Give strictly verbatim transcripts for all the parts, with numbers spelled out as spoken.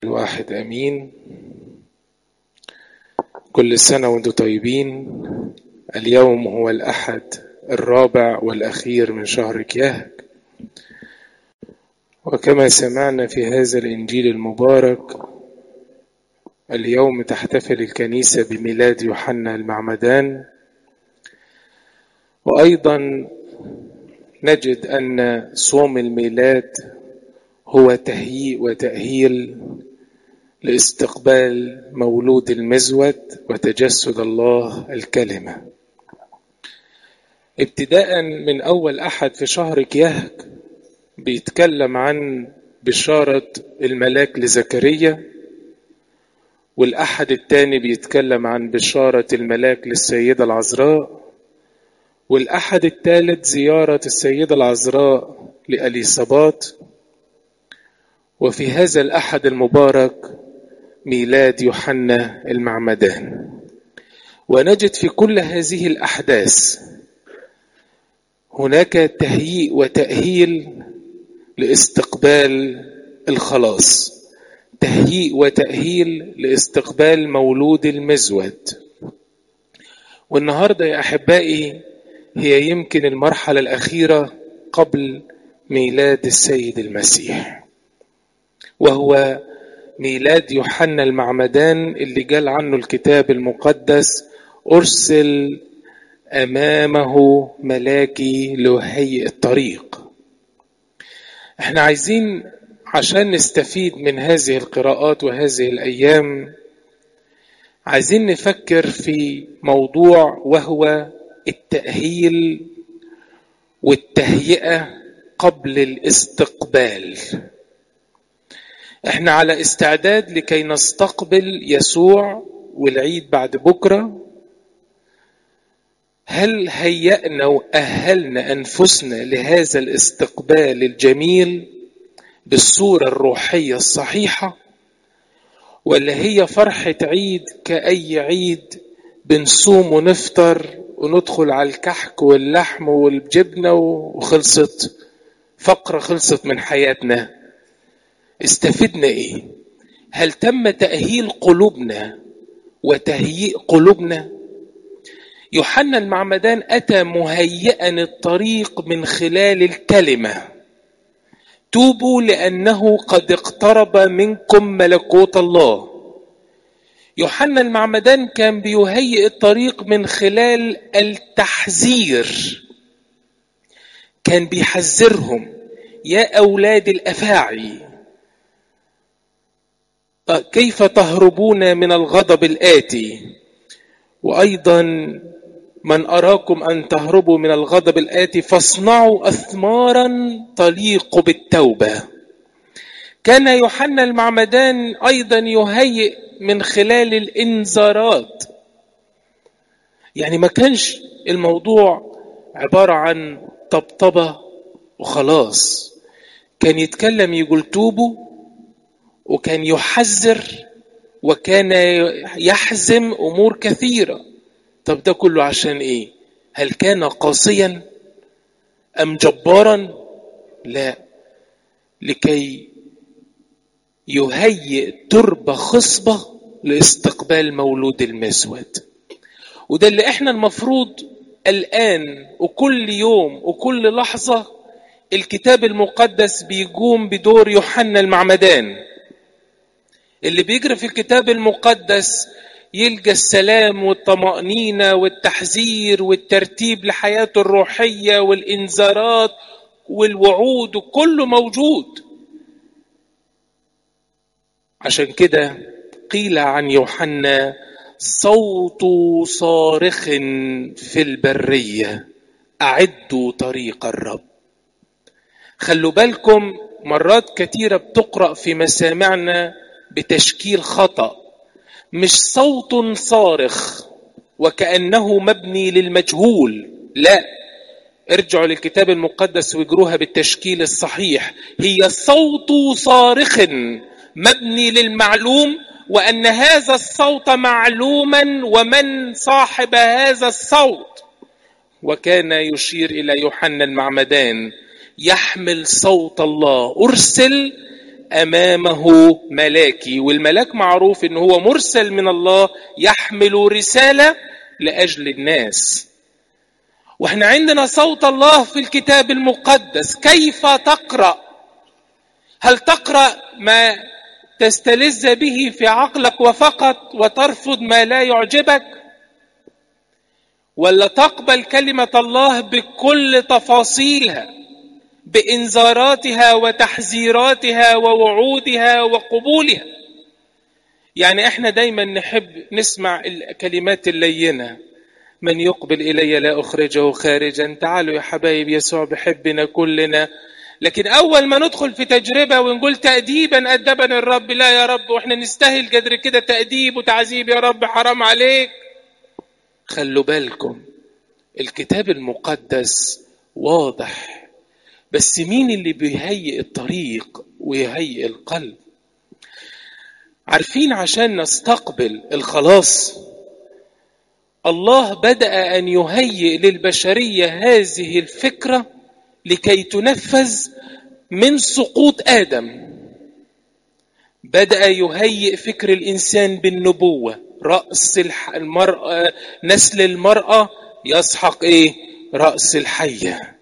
الواحد أمين. كل سنة وانتم طيبين. اليوم هو الأحد الرابع والأخير من شهر كياهك، وكما سمعنا في هذا الإنجيل المبارك اليوم تحتفل الكنيسة بميلاد يوحنا المعمدان، وأيضا نجد أن صوم الميلاد هو تهيئ وتأهيل لاستقبال مولود المزود وتجسد الله الكلمة. ابتداء من أول أحد في شهر كياهك بيتكلم عن بشارة الملاك لزكريا، والأحد الثاني بيتكلم عن بشارة الملاك للسيدة العذراء، والأحد الثالث زيارة السيدة العذراء لأليصابات، وفي هذا الأحد المبارك ميلاد يوحنا المعمدان. ونجد في كل هذه الأحداث هناك تهيئ وتأهيل لاستقبال الخلاص، تهيئ وتأهيل لاستقبال مولود المزود. والنهاردة يا أحبائي هي يمكن المرحلة الأخيرة قبل ميلاد السيد المسيح، وهو ميلاد يوحنا المعمدان اللي قال عنه الكتاب المقدس أرسل أمامه ملاكي ليهيئ الطريق. احنا عايزين عشان نستفيد من هذه القراءات وهذه الأيام عايزين نفكر في موضوع وهو التأهيل والتهيئة قبل الاستقبال. احنا على استعداد لكي نستقبل يسوع والعيد بعد بكرة. هل هيأنا وأهلنا أنفسنا لهذا الاستقبال الجميل بالصورة الروحية الصحيحة، ولا هي فرحة عيد كأي عيد بنصوم ونفطر وندخل على الكحك واللحم والجبنة وخلصت فقرة خلصت من حياتنا؟ استفدنا ايه؟ هل تم تأهيل قلوبنا وتهيئ قلوبنا؟ يوحنا المعمدان أتى مهيئا الطريق من خلال الكلمة: توبوا لأنه قد اقترب منكم ملكوت الله. يوحنا المعمدان كان بيهيئ الطريق من خلال التحذير، كان بيحذرهم: يا أولاد الأفاعي كيف تهربون من الغضب الآتي؟ وأيضا من أراكم أن تهربوا من الغضب الآتي فاصنعوا أثمارا تليق بالتوبة. كان يوحنا المعمدان أيضا يهيئ من خلال الإنذارات، يعني ما كانش الموضوع عبارة عن طبطبة وخلاص، كان يتكلم يقول توبوا، وكان يحذر، وكان يحزم أمور كثيرة. طب ده كله عشان إيه؟ هل كان قاسيا أم جبارا؟ لا، لكي يهيئ تربة خصبة لاستقبال مولود المزود. وده اللي احنا المفروض الآن وكل يوم وكل لحظة الكتاب المقدس بيقوم بدور يوحنا المعمدان. اللي بيجري في الكتاب المقدس يلقى السلام والطمأنينة والتحذير والترتيب لحياته الروحية والإنذارات والوعود، وكله موجود. عشان كده قيل عن يوحنا: صوت صارخ في البرية أعدوا طريق الرب. خلوا بالكم، مرات كتيرة بتقرأ في مسامعنا بتشكيل خطأ، مش صوت صارخ وكأنه مبني للمجهول، لا، ارجعوا للكتاب المقدس واجروها بالتشكيل الصحيح. هي صوت صارخ مبني للمعلوم، وأن هذا الصوت معلوما ومن صاحب هذا الصوت. وكان يشير إلى يوحنا المعمدان يحمل صوت الله: أرسل أمامه ملاكي. والملاك معروف إنه هو مرسل من الله يحمل رسالة لأجل الناس. وإحنا عندنا صوت الله في الكتاب المقدس. كيف تقرأ؟ هل تقرأ ما تستلذ به في عقلك وفقط وترفض ما لا يعجبك؟ ولا تقبل كلمة الله بكل تفاصيلها، بإنذاراتها وتحذيراتها ووعودها وقبولها؟ يعني احنا دايما نحب نسمع الكلمات اللينة: من يقبل إلي لا أخرجه خارجا. تعالوا يا حبايب، يسوع بحبنا كلنا. لكن أول ما ندخل في تجربة ونقول تأديبا أدبنا الرب، لا يا رب وإحنا نستاهل قدر كده تأديب وتعذيب، يا رب حرام عليك. خلوا بالكم، الكتاب المقدس واضح، بس مين اللي بيهيئ الطريق ويهيئ القلب؟ عارفين، عشان نستقبل الخلاص الله بدأ أن يهيئ للبشرية هذه الفكرة لكي تنفذ من سقوط آدم. بدأ يهيئ فكر الإنسان بالنبوة. رأس المرأة، نسل المرأة يسحق إيه؟ رأس الحية.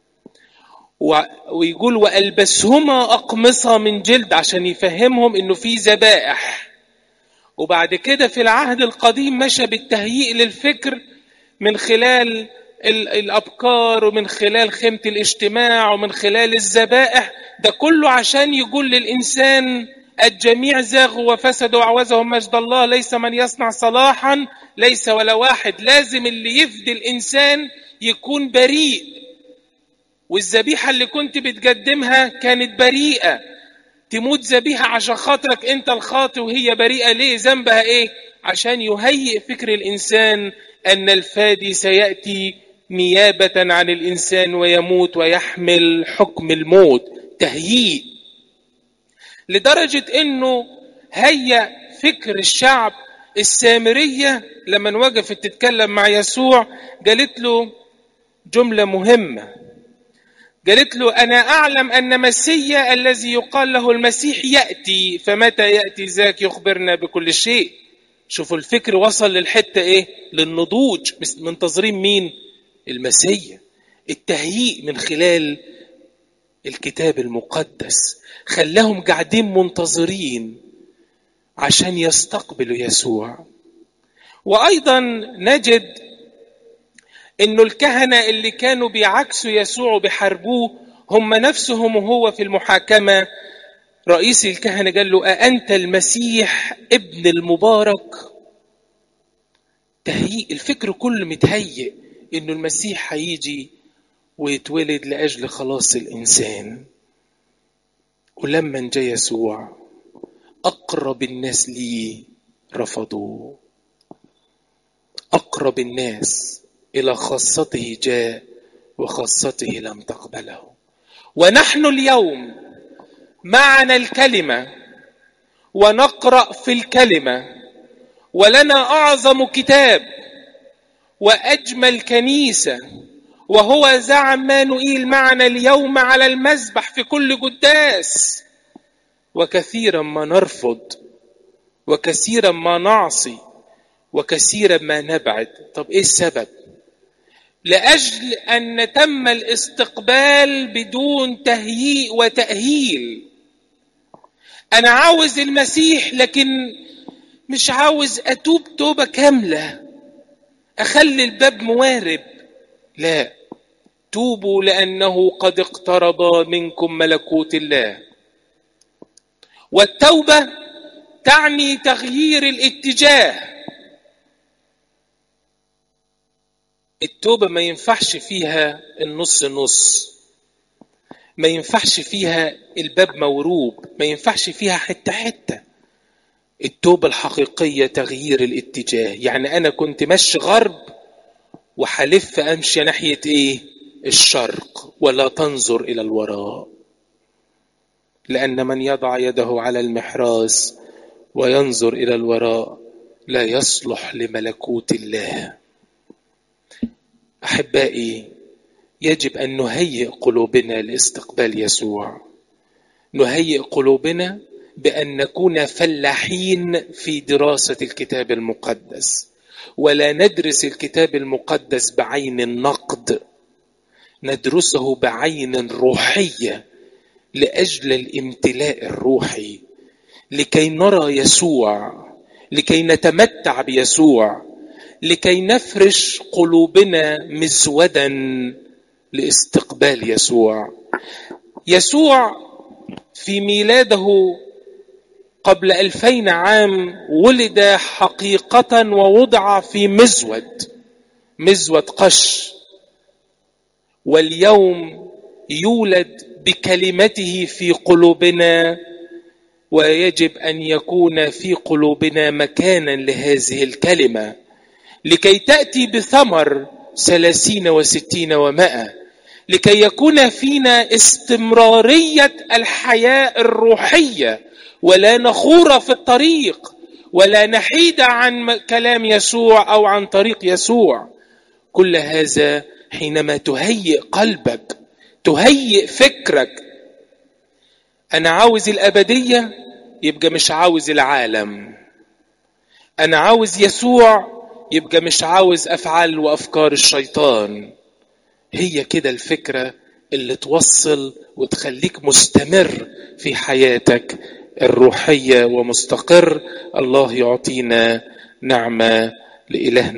ويقول وألبسهما أقمصة من جلد، عشان يفهمهم إنه في ذبائح. وبعد كده في العهد القديم مشى بالتهيئ للفكر من خلال الأبكار ومن خلال خيمة الاجتماع ومن خلال الذبائح. ده كله عشان يقول للإنسان الجميع زاغوا وفسدوا وعوزهم مجد الله، ليس من يصنع صلاحا، ليس ولا واحد. لازم اللي يفدي الإنسان يكون بريء. والذبيحة اللي كنت بتقدمها كانت بريئة. تموت ذبيحة عشان خاطرك انت الخاطئ وهي بريئة، ليه؟ ذنبها ايه؟ عشان يهيئ فكر الإنسان أن الفادي سيأتي نيابة عن الإنسان ويموت ويحمل حكم الموت. تهيئ لدرجة أنه هيأ فكر الشعب. السامرية لما وقفت تتكلم مع يسوع قالت له جملة مهمة، قالت له أنا أعلم أن مسيا الذي يقال له المسيح يأتي، فمتى يأتي ذاك يخبرنا بكل شيء. شوفوا الفكر وصل للحتة إيه؟ للنضوج. منتظرين مين؟ المسيا. التهيئ من خلال الكتاب المقدس خلاهم قاعدين منتظرين عشان يستقبلوا يسوع. وأيضا نجد إنه الكهنة اللي كانوا بيعكسوا يسوع وبيحاربوه هم نفسهم، وهو في المحاكمة رئيس الكهنة قال له أأنت المسيح ابن المبارك؟ تهيئ الفكر كله متهيئ إنه المسيح هيجي ويتولد لأجل خلاص الإنسان. ولما جاء يسوع أقرب الناس ليه رفضوه. أقرب الناس إلى خاصته جاء وخاصته لم تقبله. ونحن اليوم معنا الكلمة ونقرأ في الكلمة، ولنا أعظم كتاب وأجمل كنيسة، وهو ذا عمانوئيل معنا اليوم على المذبح في كل قداس. وكثيرا ما نرفض، وكثيرا ما نعصي، وكثيرا ما نبعد. طب إيه السبب؟ لأجل أن تم الاستقبال بدون تهيئ وتأهيل. أنا عاوز المسيح لكن مش عاوز أتوب توبة كاملة، أخلي الباب موارب. لا، توبوا لأنه قد اقترب منكم ملكوت الله. والتوبة تعني تغيير الاتجاه. التوبة ما ينفعش فيها النص نص، ما ينفعش فيها الباب موروب، ما ينفعش فيها حتة حتة. التوبة الحقيقية تغيير الاتجاه. يعني أنا كنت ماشي غرب وحلف أمشي ناحية إيه؟ الشرق، ولا تنظر إلى الوراء. لأن من يضع يده على المحراث وينظر إلى الوراء لا يصلح لملكوت الله. أحبائي، يجب أن نهيئ قلوبنا لاستقبال يسوع. نهيئ قلوبنا بأن نكون فلاحين في دراسة الكتاب المقدس، ولا ندرس الكتاب المقدس بعين النقد، ندرسه بعين روحية لأجل الامتلاء الروحي، لكي نرى يسوع، لكي نتمتع بيسوع، لكي نفرش قلوبنا مزودا لاستقبال يسوع. يسوع في ميلاده قبل ألفين عام ولد حقيقة ووضع في مزود مزود قش، واليوم يولد بكلمته في قلوبنا، ويجب أن يكون في قلوبنا مكانا لهذه الكلمة لكي تأتي بثمر ثلاثين وستين ومائة، لكي يكون فينا استمرارية الحياة الروحية، ولا نخور في الطريق، ولا نحيد عن كلام يسوع أو عن طريق يسوع. كل هذا حينما تهيئ قلبك، تهيئ فكرك. أنا عاوز الأبدية، يبقى مش عاوز العالم. أنا عاوز يسوع، يبقى مش عاوز أفعال وأفكار الشيطان. هي كده الفكرة اللي توصل وتخليك مستمر في حياتك الروحية ومستقر. الله يعطينا نعمة. لإلهنا